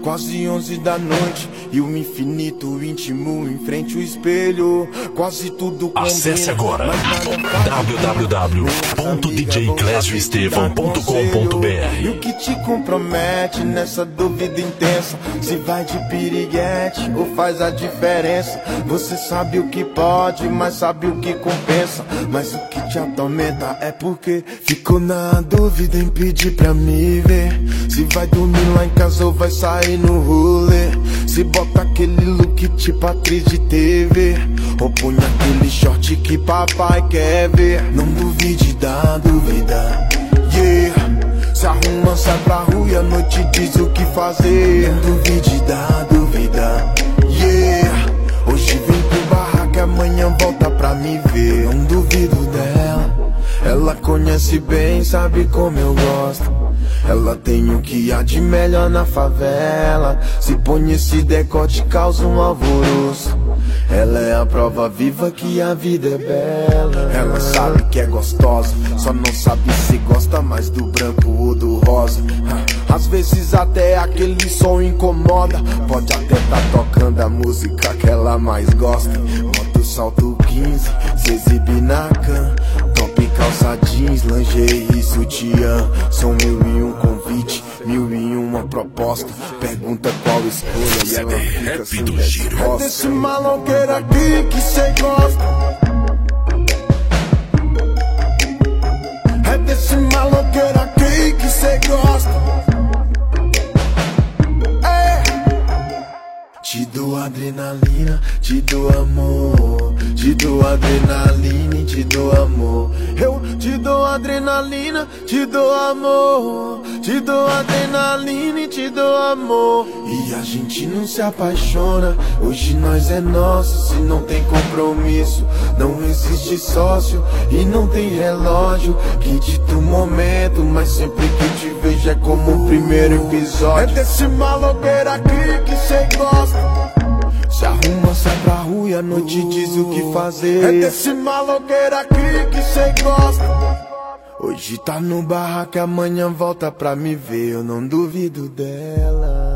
quase 11 da noite e o infinito íntimo em frente ao espelho. Quase tudo combina. Acesse agora www.djclesioestevão.com.br. E o que te compromete nessa dúvida intensa, se vai de piriguete ou faz a diferença? Você sabe o que pode, mas sabe o que compensa. Mas o que te atormenta é porque ficou na dúvida em pedir pra me ver. Se vai dormir lá em casa ou vai sair no rolê. Se bota aquele look tipo atriz de TV, ou põe aquele short que papai quer ver. Não duvide da dúvida, yeah. Se arruma, sai pra rua e à noite diz o que fazer. Não duvide da dúvida, yeah. Hoje vem pro barraco, amanhã volta pra me ver. Não duvido dela, ela conhece bem, sabe como eu gosto. Ela tem o que há de melhor na favela. Se põe esse decote, causa um alvoroço. Ela é a prova viva que a vida é bela. Ela sabe que é gostosa, só não sabe se gosta mais do branco ou do rosa. Às vezes até aquele som incomoda. Pode até tá tocando a música que ela mais gosta. Bota o salto 15, se exibe na cama. Top, calça jeans, lingerie e sutiã. São 1001 convite, 1001 proposta. Pergunta qual escolha e ela fica sem resposta. É desse maloqueiro aqui que cê gosta. É desse maloqueiro aqui que cê gosta. É. Te dou adrenalina, te dou amor. Te dou adrenalina e te dou amor. Eu te dou adrenalina, te dou amor. Te dou adrenalina e te dou amor. E a gente não se apaixona, hoje nós é nosso. Se não tem compromisso, não existe sócio. E não tem relógio que dita o momento, mas sempre que te vejo é como o primeiro episódio. É desse maloqueiro aqui que cê gosta. Se arruma, sai pra rua e à noite diz o que fazer. É desse maloqueiro aqui que cê gosta. Hoje tá no barraco, amanhã volta pra me ver. Eu não duvido dela.